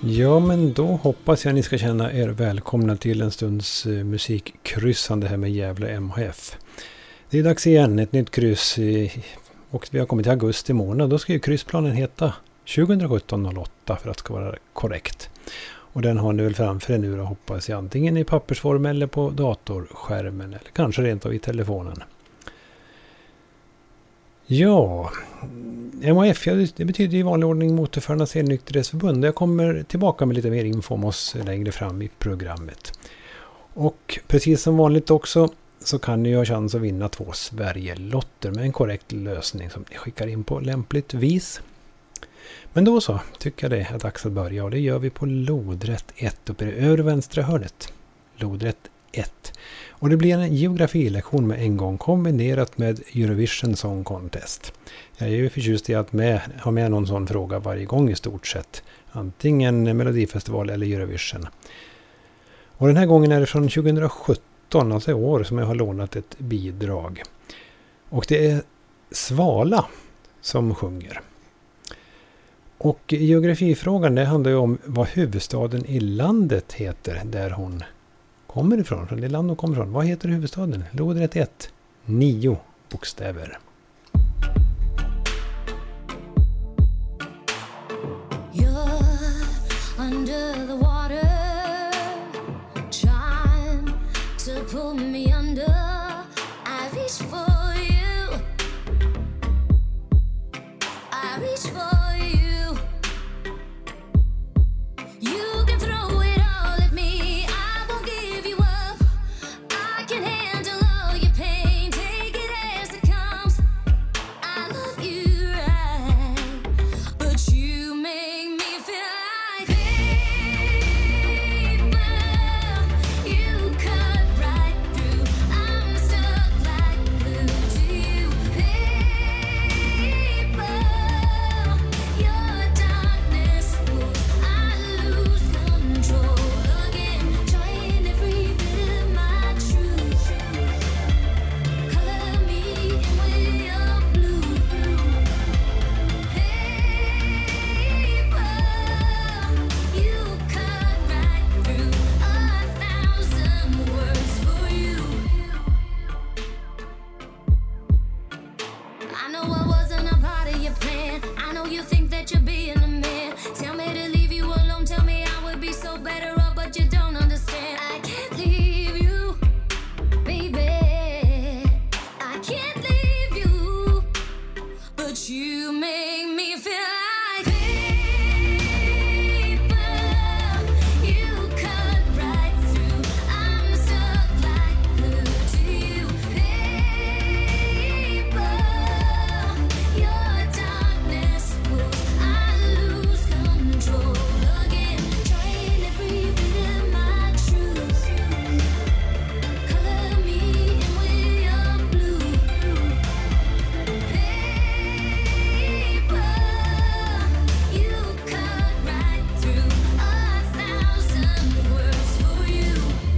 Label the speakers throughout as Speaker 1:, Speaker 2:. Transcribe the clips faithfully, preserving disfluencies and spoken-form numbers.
Speaker 1: Ja, men då hoppas jag ni ska känna er välkomna till en stunds eh, musikkryssande här med Gävle M H F. Det är dags igen, ett nytt kryss eh, och vi har kommit till augusti månad. Då ska ju kryssplanen heta tjugosjutton noll åtta för att det ska vara korrekt. Och den har ni väl framför er nu då, hoppas jag, antingen i pappersform eller på datorskärmen eller kanske rent av i telefonen. Ja, M H F, ja, det betyder i vanlig ordning Motorförarnas helnykterhetsförbund. Jag kommer tillbaka med lite mer info om oss längre fram i programmet. Och precis som vanligt också så kan ni ha chans att vinna två Sverigelotter med en korrekt lösning som ni skickar in på lämpligt vis. Men då så, tycker jag det är dags att börja och det gör vi på lodrätt ett uppe i det övre vänstra hörnet. Lodrätt ett. Och det blir en geografilektion med en gång kombinerat med Eurovision Song Contest. Jag är ju förtjust i att med, ha med någon sån fråga varje gång i stort sett. Antingen Melodifestival eller Eurovision. Och den här gången är det från tjugosjutton, alltså i år, som jag har lånat ett bidrag. Och det är Svala som sjunger. Och geografifrågan, det handlar ju om vad huvudstaden i landet heter där hon kommer ifrån, från det land hon kommer ifrån. Vad heter huvudstaden? Lodrätt ett. Nio bokstäver.
Speaker 2: Under the water, trying to pull me under. I reach for you. I reach for you. You can throw it all at me. I won't give you up. I can handle all your pain. Take it as it comes. I love you right, but you make me feel like paper. You cut right through. I'm stuck like glue to you. Paper, your darkness moves. I lose control again, trying every bit of my truth. Color me in with your blue. Paper, you cut right through a thousand words for you. I know I wasn't a part of your plan. I know you think that you're being a man. Tell me to leave you alone. Tell me I would be so better off, but you don't understand. I can't leave you, baby. I can't leave you, but you make me feel like paper. You cut right through. I'm stuck like glue to you. Paper, your darkness moves. I lose control again, trying every bit of my truth. Color me in with your blue. Paper, you cut right through a thousand words for you.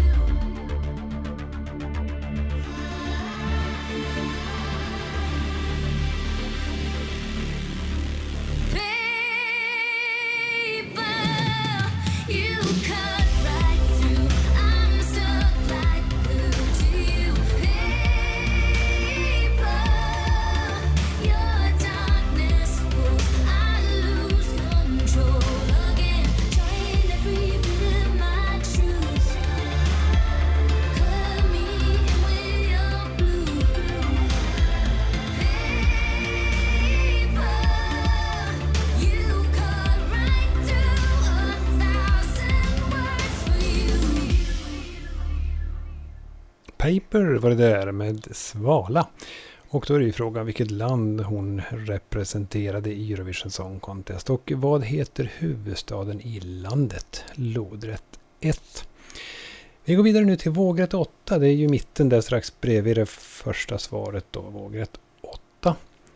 Speaker 2: Paper, you cut right through. I'm stuck like glue to you. Paper, your darkness moves. I lose control again, trying every bit of my truth. Color me in with your blue. Paper, you cut right through a thousand words for you.
Speaker 1: Paper var det där med Svala. Och då är det ju frågan vilket land hon representerade i Eurovision Song Contest. Och vad heter huvudstaden i landet? Lodrätt ett. Vi går vidare nu till vågrätt åtta. Det är ju mitten där strax bredvid det första svaret då. Vågrätt åtta.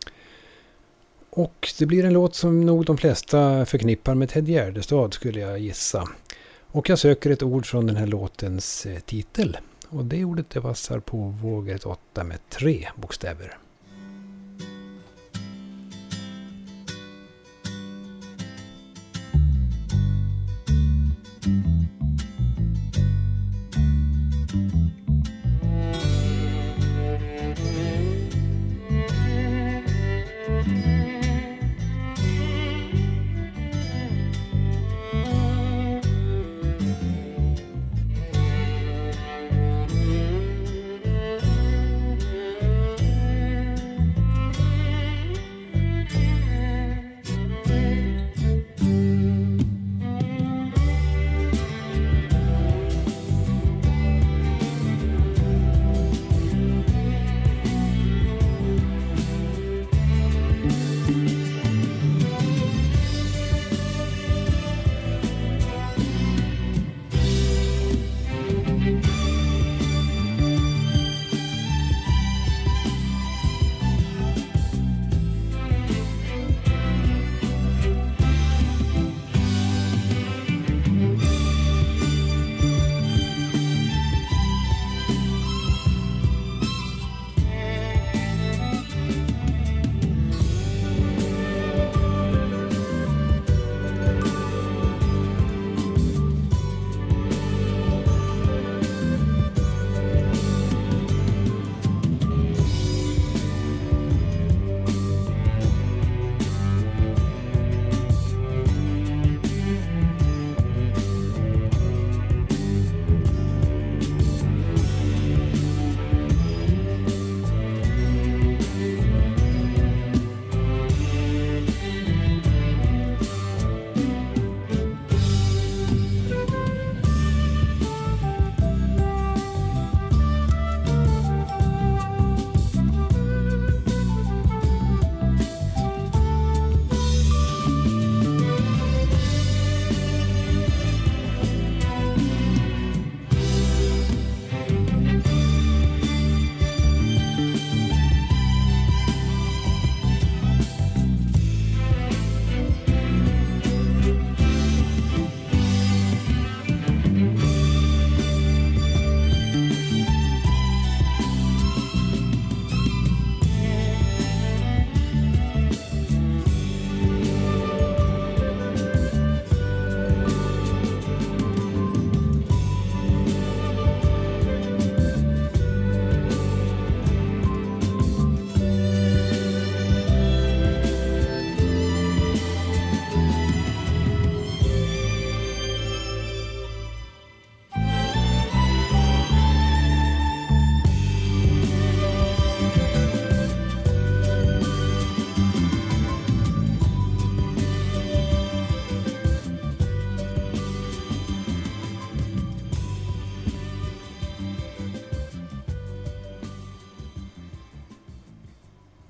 Speaker 1: Och det blir en låt som nog de flesta förknippar med Ted Gärdestad skulle jag gissa. Och jag söker ett ord från den här låtens eh, titel. Och det ordet det passar på vågrätt åtta med tre bokstäver.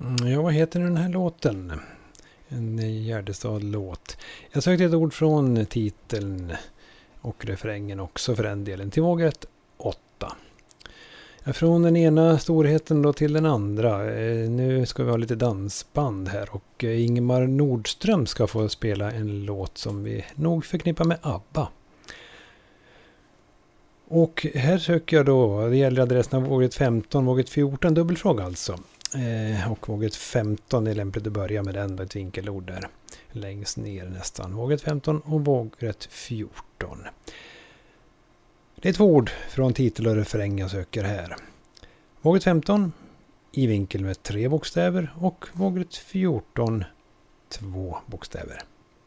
Speaker 1: Ja, vad heter den här låten? En Gärdestad-låt. Jag sökte ett ord från titeln och refrängen också för den delen till vågrätt åtta. Från den ena storheten då till den andra. Nu ska vi ha lite dansband här och Ingemar Nordström ska få spela en låt som vi nog förknippar med ABBA. Och här söker jag då, det gäller adressen av vågrätt femton, vågrätt fjorton, dubbelfråga alltså. Eh, och vågrätt femton är lämpligt att börja med den, ett vinkelord där. Längst ner nästan. Vågrätt femton och vågrätt fjorton. Det är två ord från titel och refräng jag söker här. Vågrätt femton i vinkel med tre bokstäver och vågrätt fjorton två bokstäver.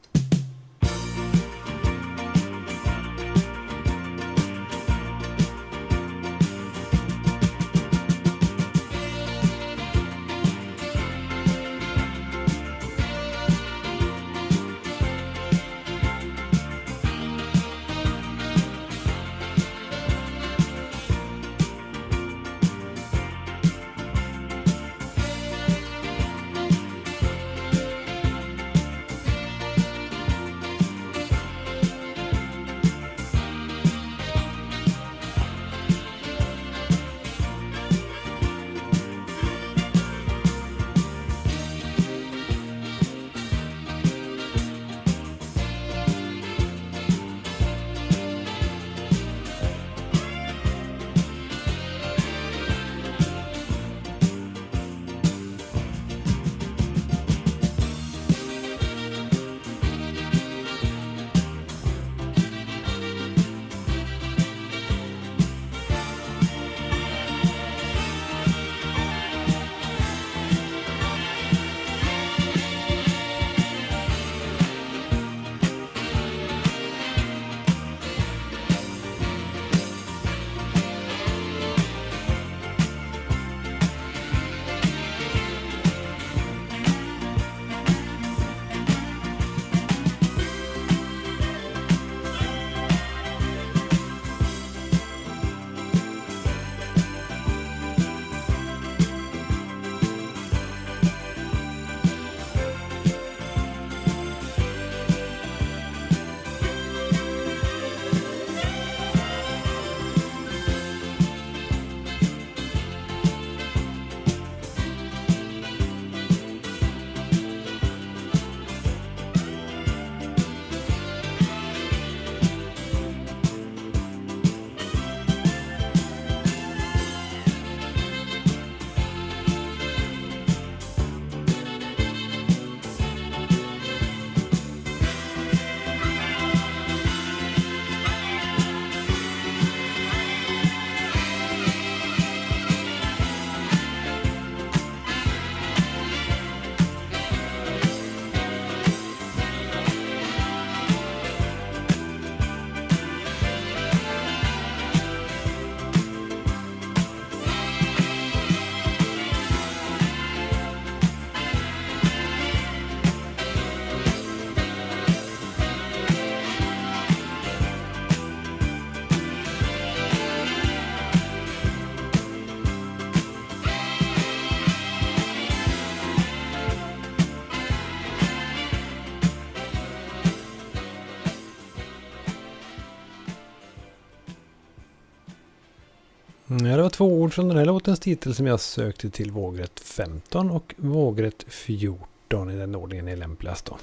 Speaker 1: Ja, det var två ord från den här låtens titel som jag sökte till vågrätt femton och vågrätt fjorton i den ordningen är lämpligast då.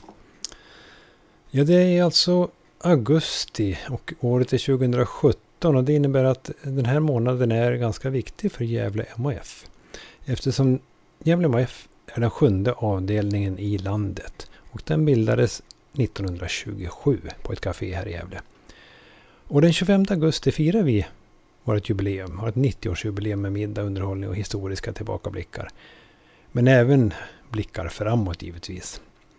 Speaker 1: Ja, det är alltså augusti och året är tjugohundrasjutton och det innebär att den här månaden är ganska viktig för Gävle M H F. Eftersom Gävle M H F är den sjunde avdelningen i landet och den bildades nittonhundratjugosju på ett café här i Gävle. Och den tjugofemte augusti firar vi vårt jubileum, har ett nittioårsjubileum med middag, underhållning och historiska tillbakablickar. Men även blickar framåt givetvis.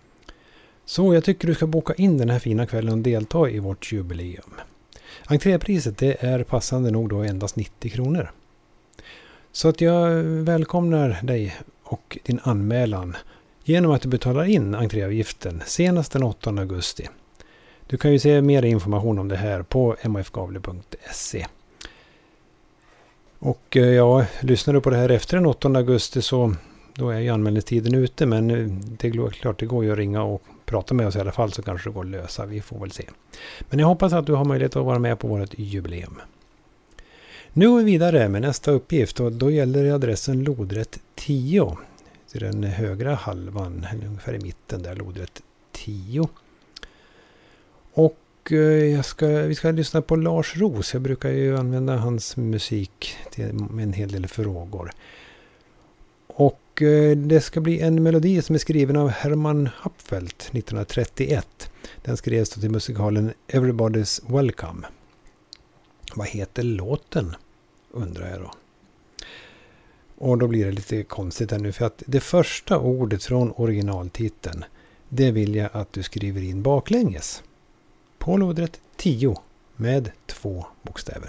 Speaker 1: Så jag tycker du ska boka in den här fina kvällen och delta i vårt jubileum. Entrépriset det är passande nog då endast nittio kronor. Så att jag välkomnar dig och din anmälan genom att du betalar in entréavgiften senast den åttonde augusti. Du kan ju se mer information om det här på m h f gavle punkt se. Och ja, lyssnar du på det här efter den åttonde augusti så då är ju anmälningstiden ute, men det är klart det går ju att ringa och prata med oss i alla fall, så kanske det går att lösa. Vi får väl se. Men jag hoppas att du har möjlighet att vara med på vårt jubileum. Nu går vi vidare med nästa uppgift och då gäller det adressen lodrätt tio. Det är den högra halvan, ungefär i mitten där, lodrätt tio. Och jag ska, vi ska lyssna på Lars Roos. Jag brukar ju använda hans musik till, med en hel del frågor. Och det ska bli en melodi som är skriven av Herman Hupfeldt nittonhundratrettioett. Den skrevs till musikalen Everybody's Welcome. Vad heter låten, undrar jag då. Och då blir det lite konstigt här nu, för att det första ordet från originaltiteln, det vill jag att du skriver in baklänges. På lodrätt tio med två bokstäver.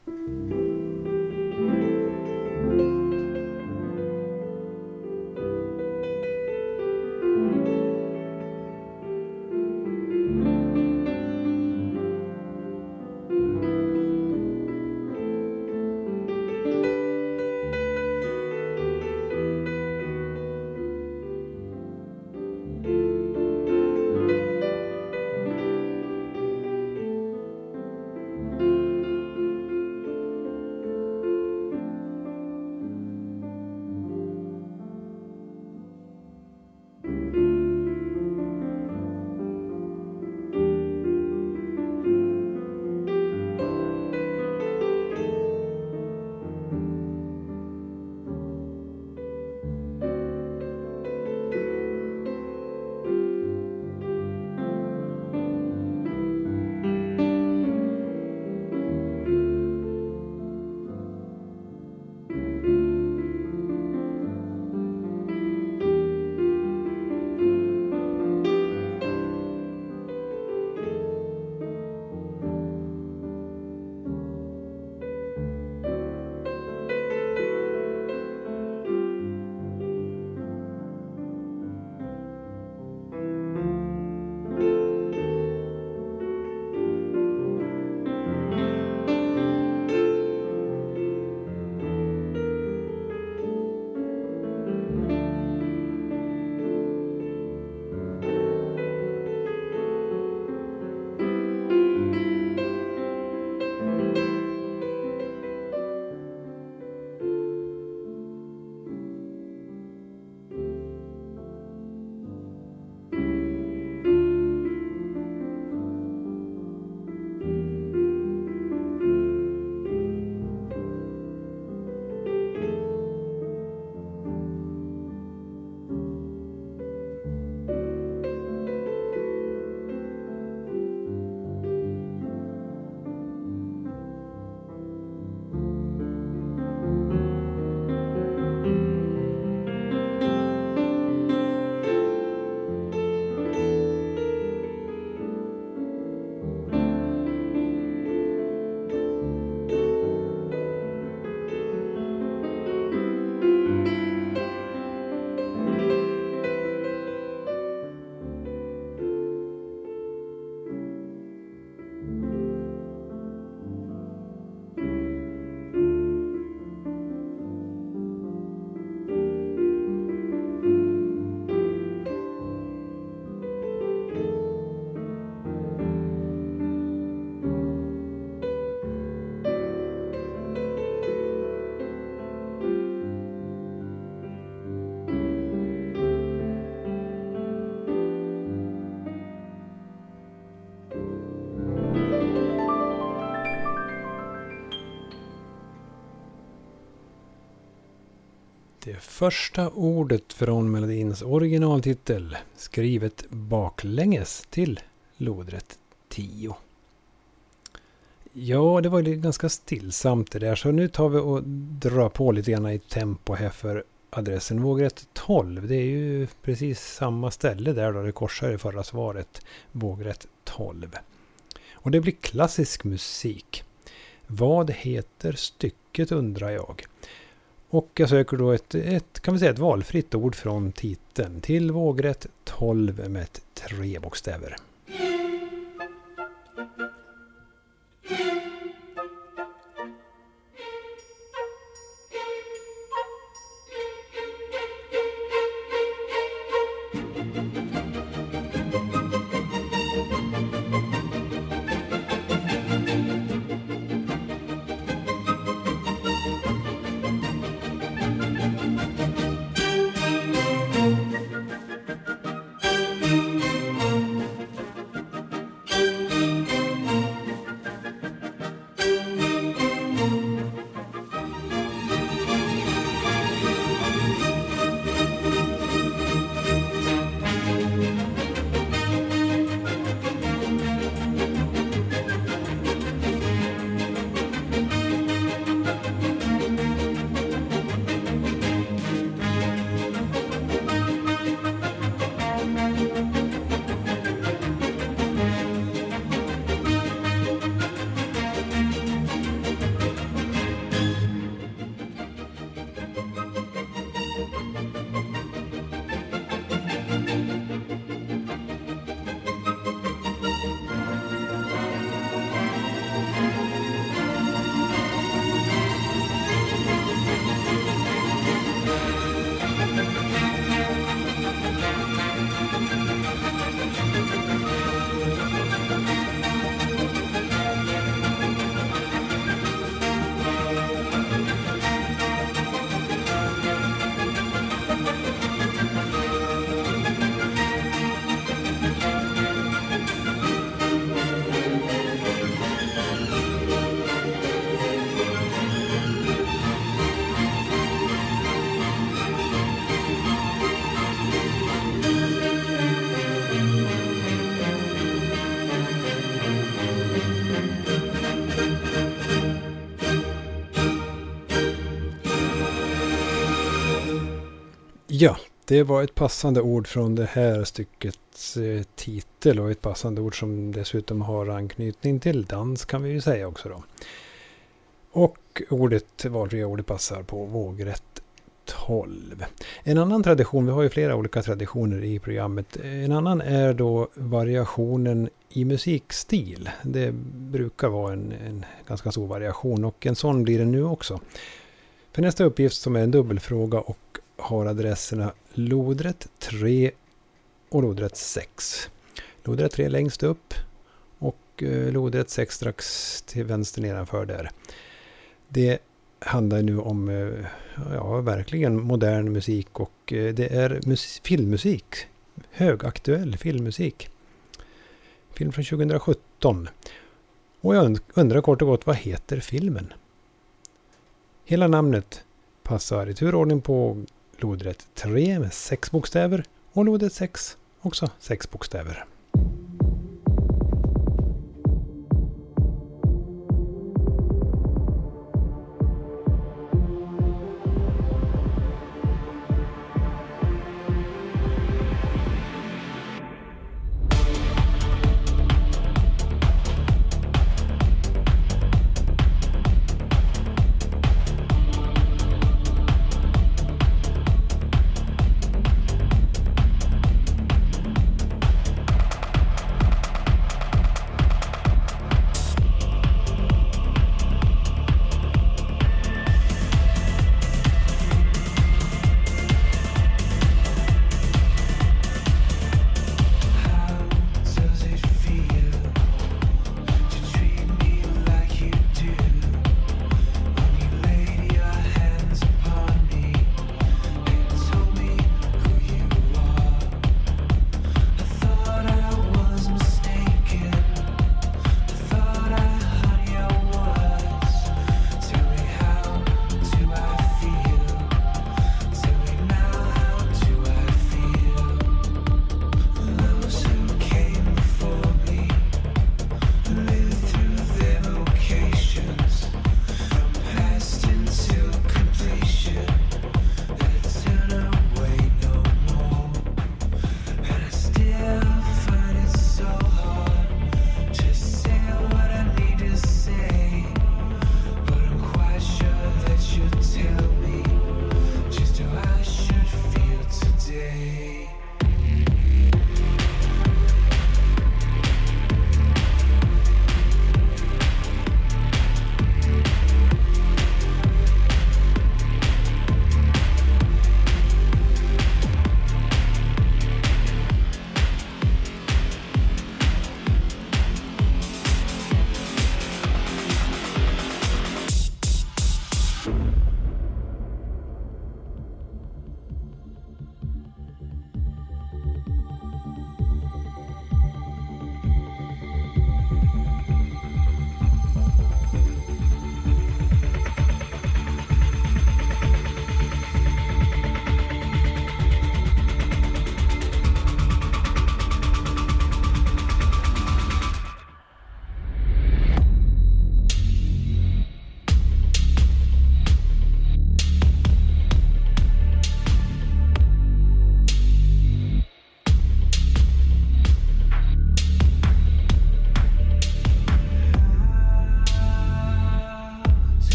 Speaker 1: Det första ordet från melodins originaltitel, skrivet baklänges till lodrätt tio. Ja, det var ju ganska stillsamt det där, så nu tar vi och drar på lite grann i tempo här för adressen vågrätt tolv. Det är ju precis samma ställe där då det korsar i förra svaret, vågrätt tolv. Och det blir klassisk musik. Vad heter stycket, undrar jag. Och jag söker då ett, ett, kan vi säga ett valfritt ord från titeln till vågrätt tolv med tre bokstäver. Ja, det var ett passande ord från det här styckets eh, titel och ett passande ord som dessutom har anknytning till dans kan vi ju säga också då. Och ordet, valfria ordet passar på vågrätt tolv. En annan tradition, vi har ju flera olika traditioner i programmet. En annan är då variationen i musikstil. Det brukar vara en, en ganska stor variation och en sån blir det nu också. För nästa uppgift som är en dubbelfråga och har adresserna lodrätt tre och lodrätt sex. Lodrätt tre längst upp och eh, lodrätt sex strax till vänster nedanför där. Det handlar nu om eh, ja, verkligen modern musik och eh, det är mus- filmmusik. Högaktuell filmmusik. Film från tjugohundrasjutton. Och jag undrar kort och gott, vad heter filmen? Hela namnet passar i turordning på lodrätt tre med sex bokstäver och lodrätt sex också sex bokstäver.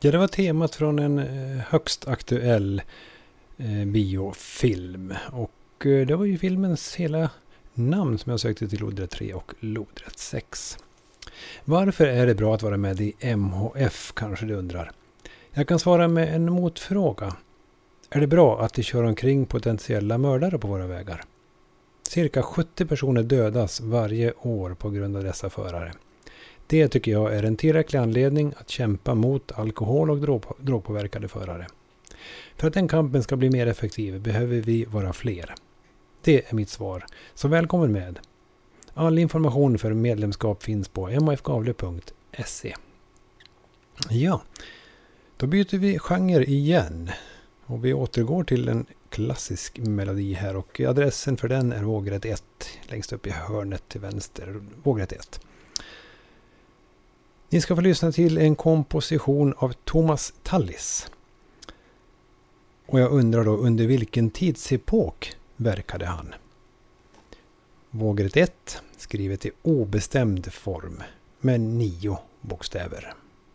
Speaker 1: Ja, det var temat från en högst aktuell eh, biofilm. Och eh, det var ju filmens hela namn som jag sökte till lodrätt tre och lodrätt sex. Varför är det bra att vara med i M H F, kanske du undrar? Jag kan svara med en motfråga. Är det bra att det kör omkring potentiella mördare på våra vägar? Cirka sjuttio personer dödas varje år på grund av dessa förare. Det tycker jag är en tillräcklig anledning att kämpa mot alkohol- och drog- drogpåverkade förare. För att den kampen ska bli mer effektiv behöver vi vara fler. Det är mitt svar. Så välkommen med. All information för medlemskap finns på m h f gavle punkt se. Ja, då byter vi genre igen. Och vi återgår till en klassisk melodi här. Och adressen för den är vågrätt ett. Längst upp i hörnet till vänster. Vågrätt ett. Ni ska få lyssna till en komposition av Thomas Tallis. Och jag undrar då, under vilken tidsepok verkade han? Vågrätt ett, skrivet i obestämd form med nio bokstäver.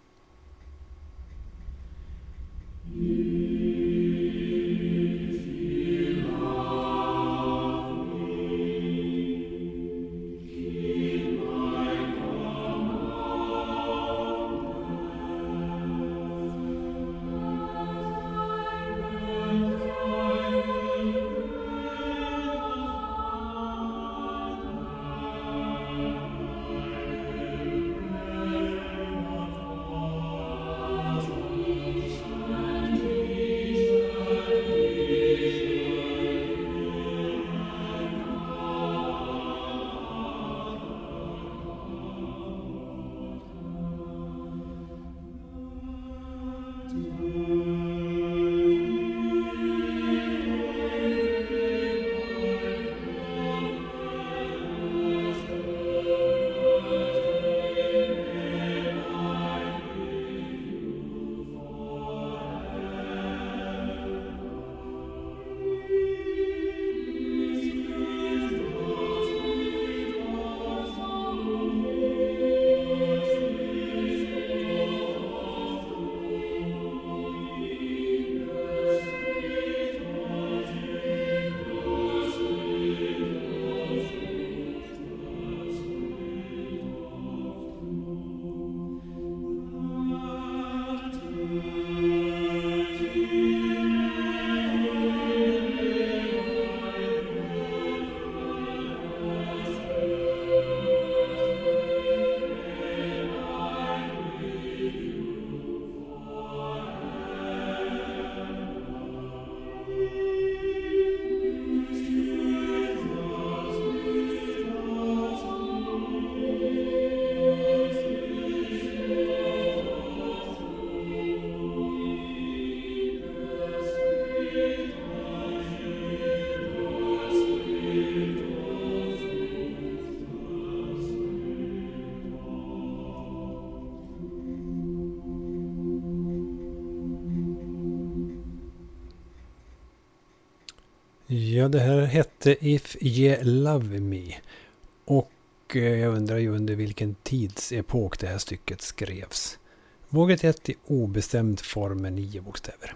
Speaker 1: Ja, det här hette If You Love Me. Och jag undrar ju under vilken tidsepok det här stycket skrevs. Vågrätt ett i obestämd form med nio bokstäver.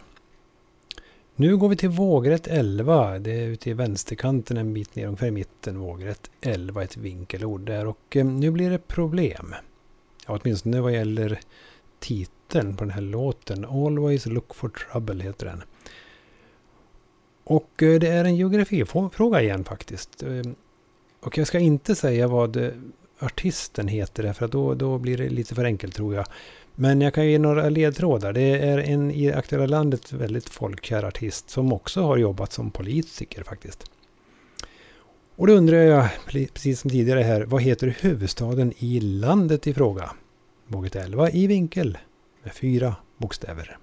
Speaker 1: Nu går vi till vågrätt elva. Det är ute i vänsterkanten en bit ner ungefär i mitten. Vågrätt elva, ett vinkelord där. Och nu blir det problem. Ja, åtminstone vad gäller titeln på den här låten. Always Look for Trouble heter den. Och det är en geografifråga igen faktiskt. Och jag ska inte säga vad artisten heter, för att då, då blir det lite för enkelt tror jag. Men jag kan ge några ledtrådar. Det är en i aktuella landet väldigt folkkär artist som också har jobbat som politiker faktiskt. Och då undrar jag, precis som tidigare här, vad heter huvudstaden i landet i fråga? Vågrätt elva i vinkel med fyra bokstäver.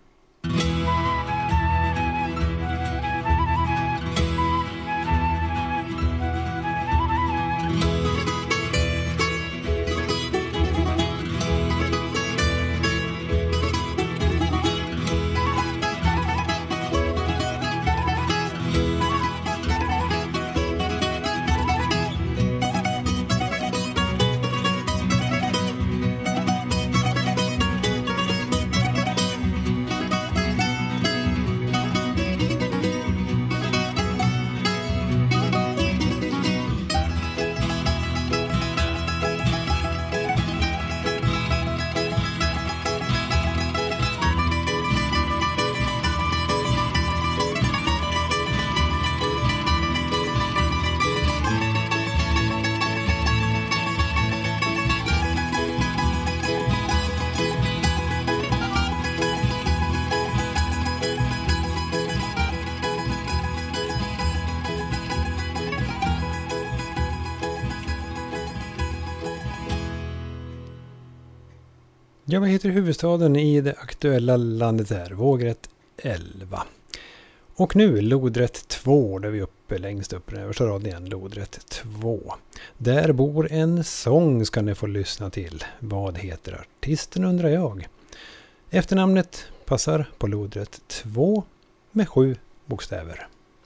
Speaker 1: Ja, vad heter huvudstaden i det aktuella landet här? Vågrätt elva. Och nu lodrätt två, där vi är uppe längst upp i den översta raden igen. Lodrätt två. Där bor en sång ska ni få lyssna till. Vad heter artisten undrar jag? Efternamnet passar på lodrätt två med sju bokstäver.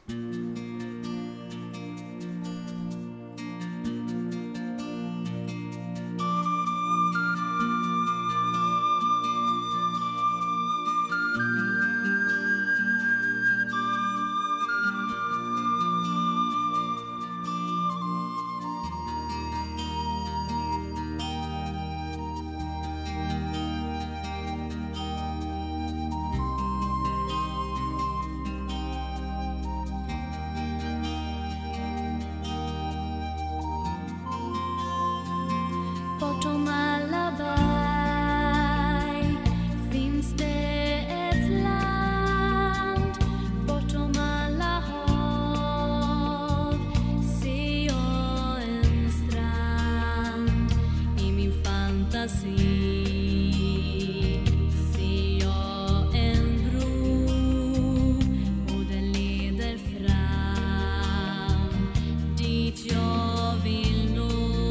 Speaker 2: Bortom alla berg finns det ett land. Bortom alla hav ser jag en strand. I min fantasi ser jag en bro och den leder fram dit jag vill nå.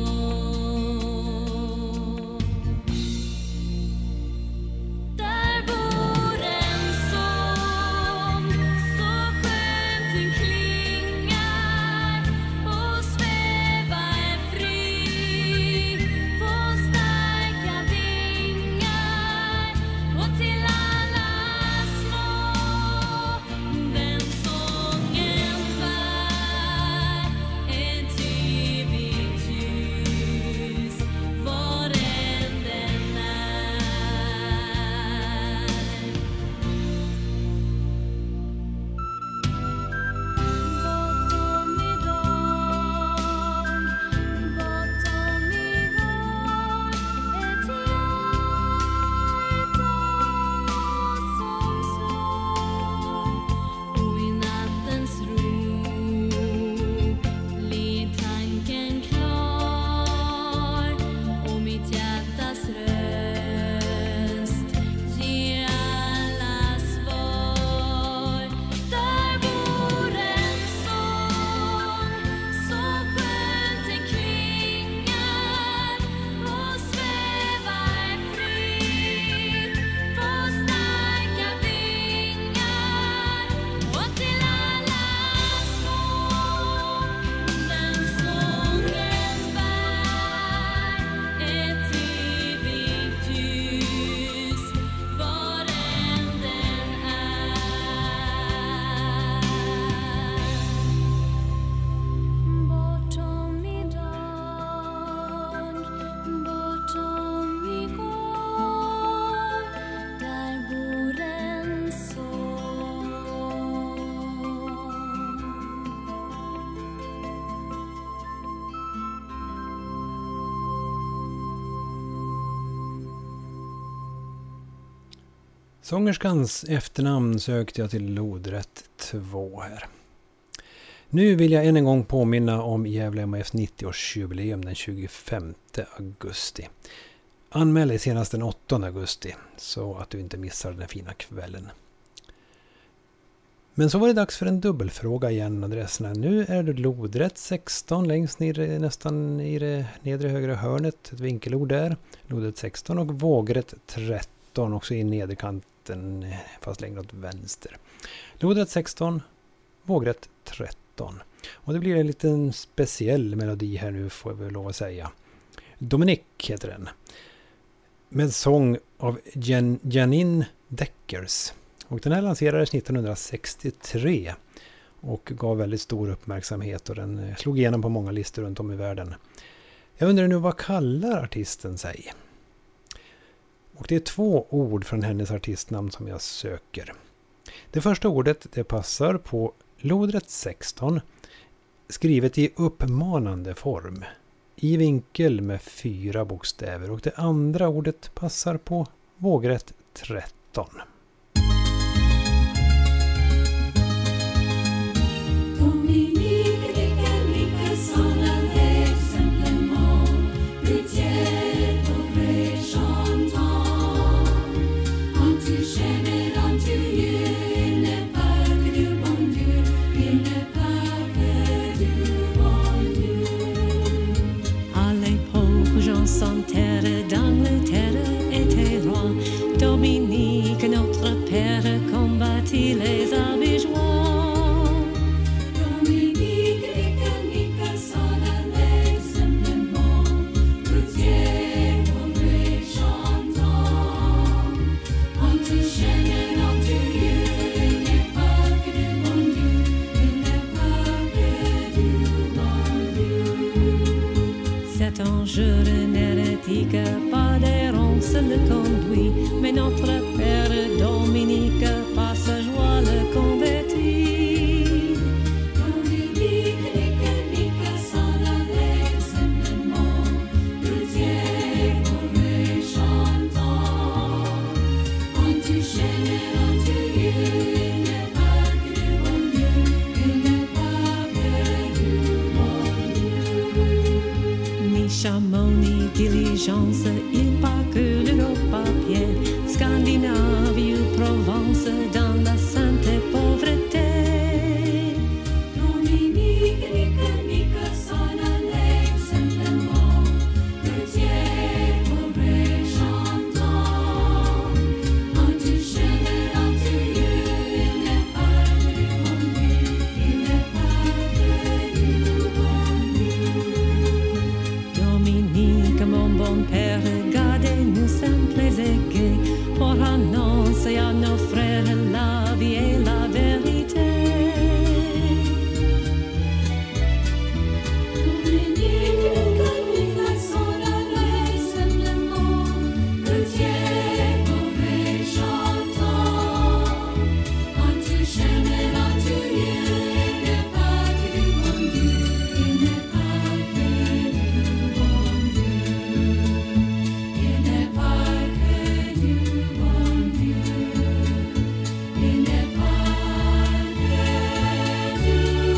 Speaker 1: Sångerskans efternamn sökte jag till lodrätt två här. Nu vill jag än en gång påminna om Gävle M H F:s nittio-årsjubileum den tjugofemte augusti. Anmäl dig senast den åttonde augusti så att du inte missar den fina kvällen. Men så var det dags för en dubbelfråga igen, adresserna. Nu är det lodrätt sexton längst ner nästan i det nedre högra hörnet, ett vinkelord där. Lodrätt sexton och vågrätt tretton också i nederkanten fast längre åt vänster. Lodrätt sexton, vågrätt tretton. Och det blir en liten speciell melodi här nu får jag väl lov att säga. Dominic heter den. Med sång av Jan- Janine Deckers. Och den här lanserades nittonhundrasextiotre och gav väldigt stor uppmärksamhet och den slog igenom på många listor runt om i världen. Jag undrar nu, vad kallar artisten sig? Och det är två ord från hennes artistnamn som jag söker. Det första ordet det passar på lodrätt sexton, skrivet i uppmanande form, i vinkel med fyra bokstäver. Och det andra ordet passar på vågrätt tretton.
Speaker 2: Chantal
Speaker 3: son terre, dans le terre était roi. Dominique, notre père, combattit les abigeois.
Speaker 2: Dominique, Nika, s'en allait simplement, routier, mauvais chantant. On te chaîne dans tu Dieu, il n'est pas que du bon Dieu, il n'est pas que du bon Dieu.
Speaker 3: Cet ange n'hérétique, pas d'errance le conduit, mais notre père Dominique, par sa joie le convertit.
Speaker 2: Dominique, Nika, Nika, s'en allait simplement, routier, mauvais chantant. On te chaîne dans tu Dieu, il n'est pas que du bon Dieu, il n'est pas que du bon Dieu.
Speaker 3: Ni chameau, ni diligence, il parcourt l'Europe à pied, Scandinavie ou Provence, dans la sainte pauvreté.
Speaker 2: Dominique, Nika, Nika, s'en allait simplement, routier, mauvais chantant. On te chaîne dans tu Dieu, il n'est pas que du bon Dieu, il n'est pas que du bon Dieu.
Speaker 3: Dominique, mon bon père, gardez-nous simples et gais, pour annoncer à nos frères la vie et la vérité.
Speaker 2: Dominique, Nika, Nika, s'en allait simplement, routier, mauvais chantant. On te chaîne dans tu Dieu, il n'est pas que du bon Dieu, il n'est pas que du bon Dieu, il n'est pas que du bon Dieu, il n'est pas que du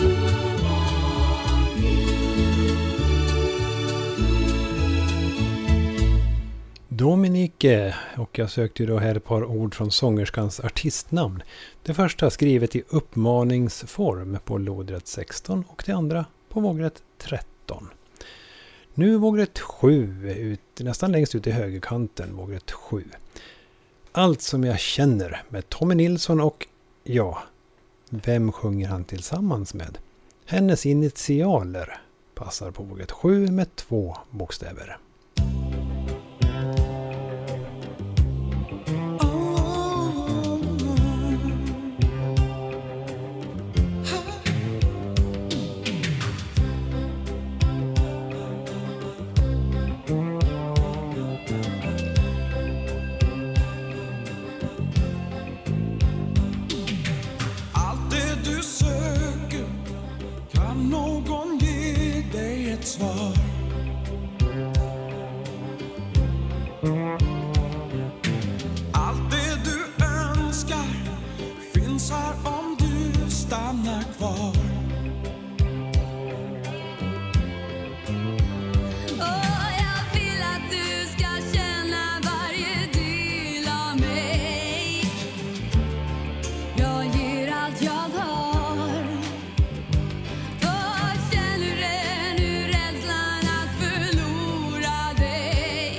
Speaker 1: Dominique, och jag sökte ju då här ett par ord från sångerskans artistnamn. Det första skrivet i uppmaningsform på lådrätt sexton och det andra på vågrätt tretton. Nu vågrätt sju, ut, nästan längst ut i högerkanten, vågrätt sju. Allt som jag känner med Tommy Nilsson och ja, vem sjunger han tillsammans med? Hennes initialer passar på vågrätt sju med två bokstäver.
Speaker 4: Allt det du söker, kan någon ge dig ett svar? Allt det du önskar finns här om du stannar kvar.
Speaker 2: Åh, jag vill att du ska känna varje del av mig. Jag ger allt jag har. Vad känner du nu, rädslan att förlora dig?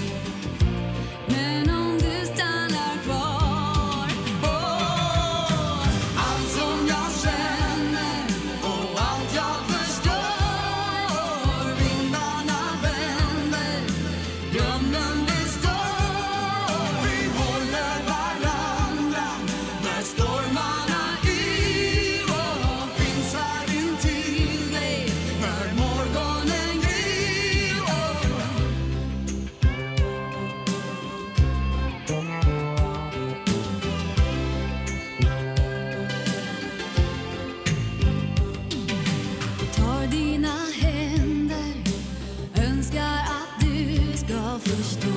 Speaker 2: Men om du stannar kvar. Åh, allt som jag känner och allt jag förstår. Vindarna vänder, drömmen består. Vi håller varandra när stormarna yr och finns här intill dig när morgonen gryr. Tar dina händer, önskar att du ska förstå.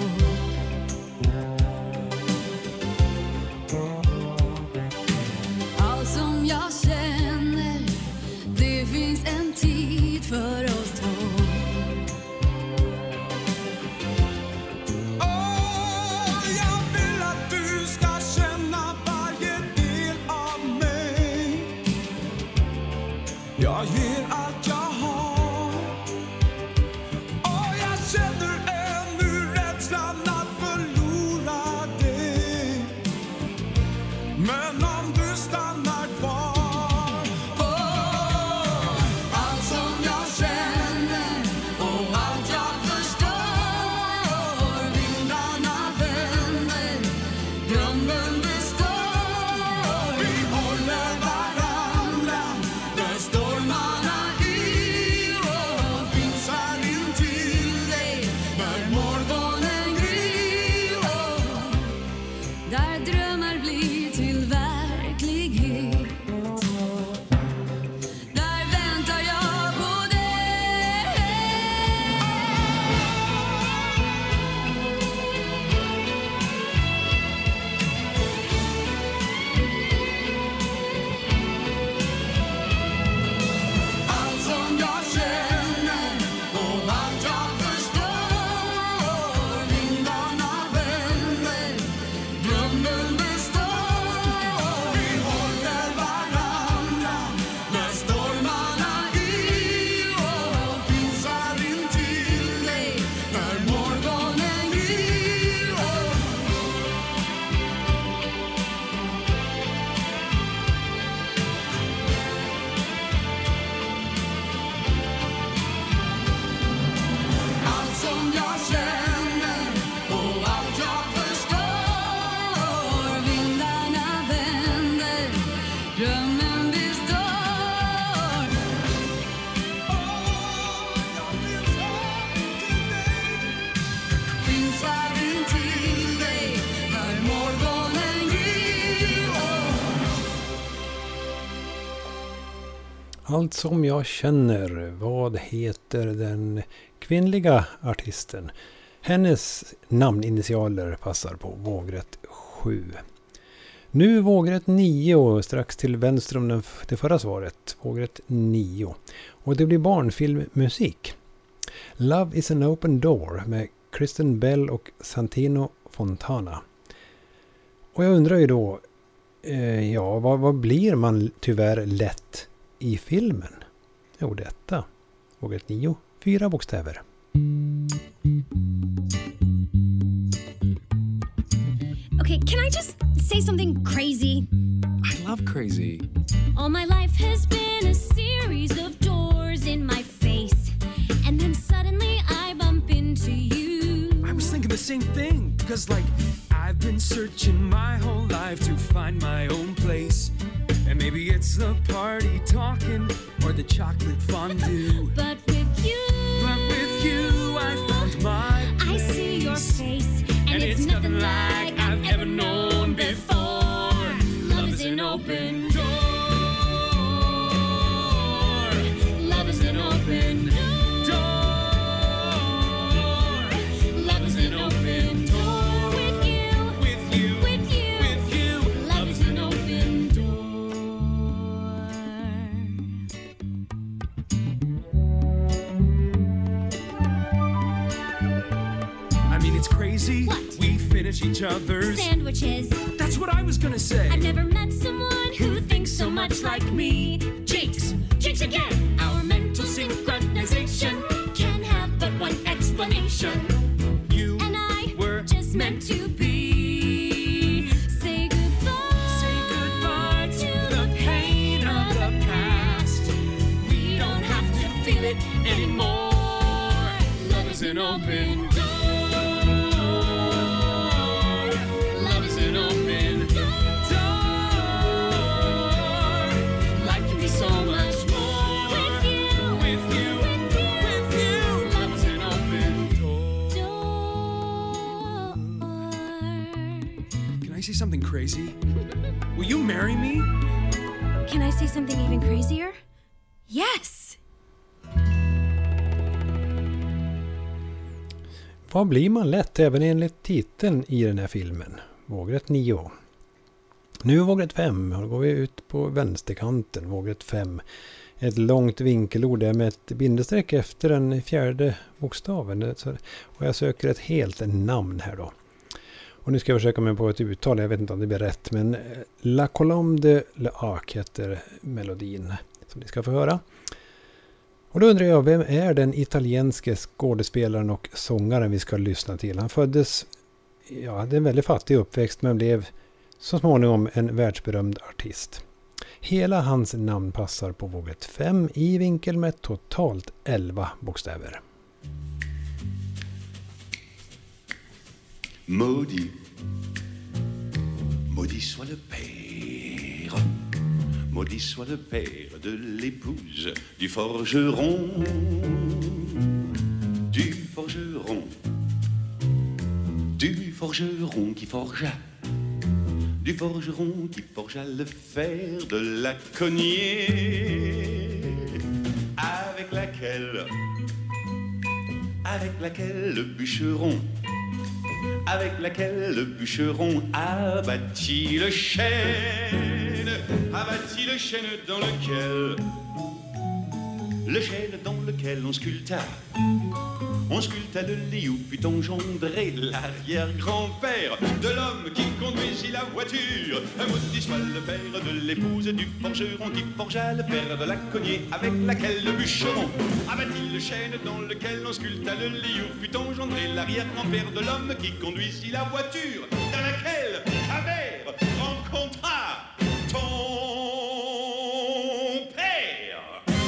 Speaker 2: Allt som jag känner, det finns en tid för oss två.
Speaker 4: Åh, jag vill att du ska känna varje del av mig. Jag ger allt jag har. Och jag känner en
Speaker 1: Allt som jag känner. Vad heter den kvinnliga artisten? Hennes namninitialer passar på vågrätt sju. Nu vågrätt nio, strax till vänster om den, det förra svaret. Vågrätt nio. Och det blir barnfilmmusik. Love is an open door med Kristen Bell och Santino Fontana. Och jag undrar ju då, eh, ja, vad, vad blir man tyvärr lätt i filmen? Jo, detta. Vågrätt nio, fyra bokstäver.
Speaker 2: Okay, can I just say something crazy?
Speaker 5: I love crazy.
Speaker 2: All my life has been a series of doors in my face. And then suddenly I bump into you.
Speaker 5: I was thinking the same thing. Because, like, I've been searching my whole life to find my own place. And maybe it's the party talking or the chocolate fondue.
Speaker 2: But with you,
Speaker 5: But with you, I found my place.
Speaker 2: I see your face. And,
Speaker 5: And
Speaker 2: it's,
Speaker 5: it's
Speaker 2: nothing
Speaker 5: nothing
Speaker 2: like
Speaker 5: like
Speaker 2: I've
Speaker 5: I've
Speaker 2: ever
Speaker 5: ever
Speaker 2: known
Speaker 5: known
Speaker 2: before. Love is an open door. Love is an open door. Love is an open door. With you,
Speaker 5: With you,
Speaker 2: with you,
Speaker 5: with you.
Speaker 2: love is an open door.
Speaker 5: I mean, it's crazy.
Speaker 2: What?
Speaker 5: We finish each other's.
Speaker 2: Sandwiches.
Speaker 5: That's what I was gonna say.
Speaker 2: I've never met someone who thinks so much like me. Jinx, jinx again. Our mental synchronization can have but one explanation.
Speaker 5: You
Speaker 2: And I
Speaker 5: were
Speaker 2: just meant to be. Say goodbye.
Speaker 5: Say goodbye to the pain of the past.
Speaker 2: We don't have to feel it anymore. Love is an open door. Love is an open door. Life can be so much more with you.
Speaker 5: With you, with you.
Speaker 2: Love is an open
Speaker 5: Door.
Speaker 2: door.
Speaker 5: Can I say something crazy? Will you marry me?
Speaker 2: Can I say something even crazier? Yes!
Speaker 1: Vad blir man lätt även enligt titeln i den här filmen? Vågrätt nio. Nu vågrätt fem. Då går vi ut på vänsterkanten. Vågrätt fem. Ett långt vinkelord där med ett bindestreck efter den fjärde bokstaven. Och jag söker ett helt namn här då. Och nu ska jag försöka mig på ett uttal. Jag vet inte om det blir rätt. Men La Colombe de l'Arc heter melodin som ni ska få höra. Och då undrar jag, vem är den italienske skådespelaren och sångaren vi ska lyssna till? Han föddes, ja, hade en väldigt fattig uppväxt men blev så småningom en världsberömd artist. Hela hans namn passar på vågrätt fem i vinkel med totalt elva bokstäver.
Speaker 6: Maudit, maudit soit le père, maudit soit le père de l'épouse du forgeron, du forgeron, du forgeron qui forgea, du forgeron qui forgea le fer de la cognée, avec laquelle, avec laquelle le bûcheron, avec laquelle le bûcheron abattit le chêne, abattit le chêne dans lequel, le chêne dans lequel on sculpta, on sculpta le lit où fut engendré l'arrière-grand-père de l'homme qui conduisit la voiture. Maudit soit le père de l'épouse du forgeron qui forgea le fer de la cognée avec laquelle le bûcheron abattit le chêne dans lequel on sculpta le lit où fut engendré l'arrière-grand-père de l'homme qui conduisit la voiture dans laquelle ta mère rencontra ton père.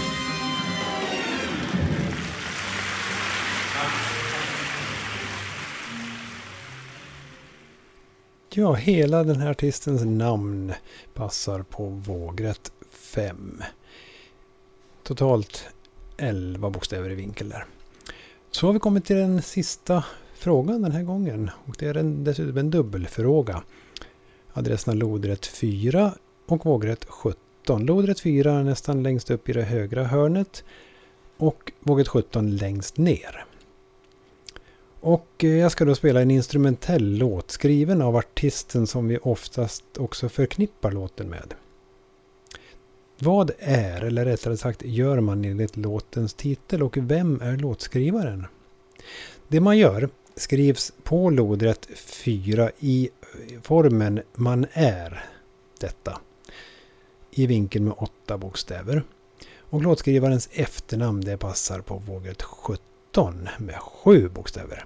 Speaker 1: Ja, hela den här artistens namn passar på vågrätt fem. Totalt elva bokstäver i vinkel där. Så har vi kommit till den sista frågan den här gången. Och det är en, dessutom en dubbelfråga. Adresserna lodrätt fyra och vågrätt sjutton. sjutton. Lodrätt fyra nästan längst upp i det högra hörnet. Och vågrätt sjutton längst ner. Och jag ska då spela en instrumentell låt skriven av artisten som vi oftast också förknippar låten med. Vad är, eller rättare sagt gör man enligt låtens titel och vem är låtskrivaren? Det man gör skrivs på lodrätt fyra i formen man är detta. I vinkeln med åtta bokstäver. Och låtskrivarens efternamn det passar på vågrätt sjutton med sju bokstäver.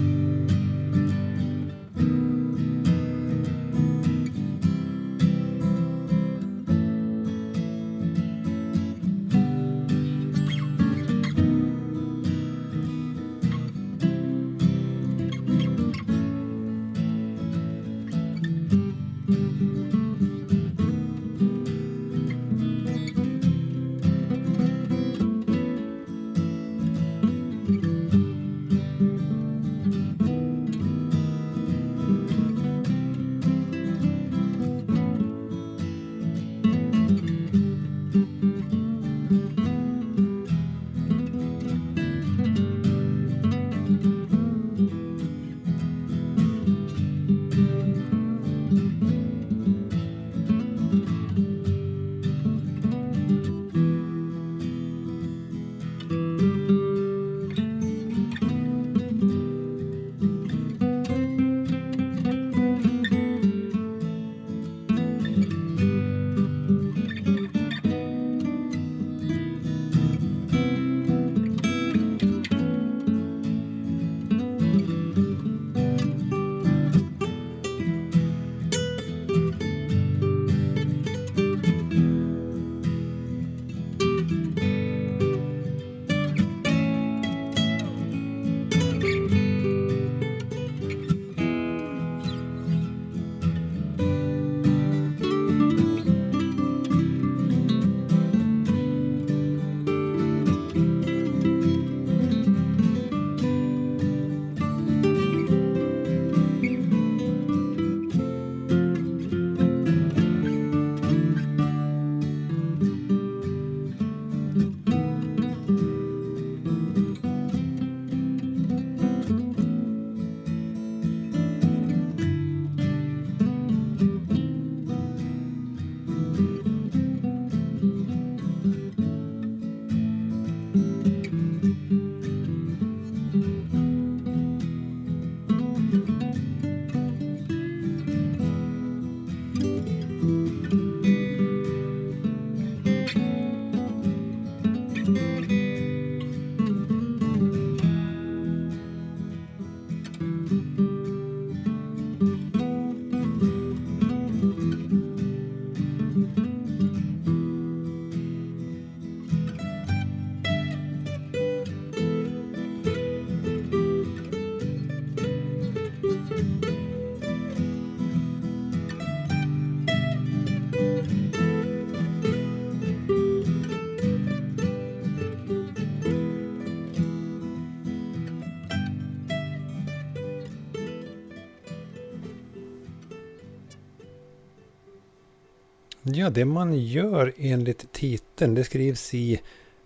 Speaker 1: Ja, det man gör enligt titeln, det skrivs i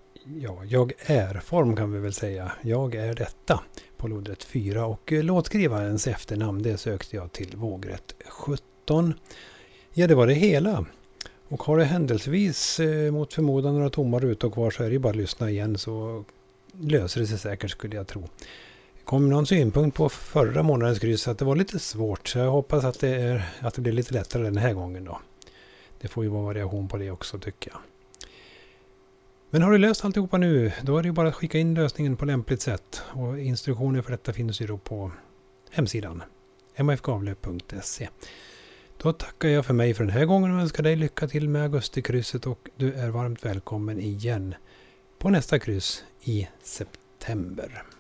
Speaker 1: ja, jag är-form kan vi väl säga. Jag är detta på lodrätt fyra och låtskrivarens efternamn det sökte jag till vågrätt sjutton. Ja, det var det hela. Och har det händelsevis eh, mot förmodan några tomma rutor kvar så är det bara att lyssna igen så löser det sig säkert skulle jag tro. Kom någon synpunkt på förra månadens kryss att det var lite svårt så jag hoppas att det, är, att det blir lite lättare den här gången då. Det får ju vara variation på det också tycker jag. Men har du löst alltihopa nu, då är det ju bara att skicka in lösningen på lämpligt sätt. Och instruktioner för detta finns ju då på hemsidan m f gavle punkt se. Då tackar jag för mig för den här gången och önskar dig lycka till med augustikrysset och du är varmt välkommen igen på nästa kryss i september.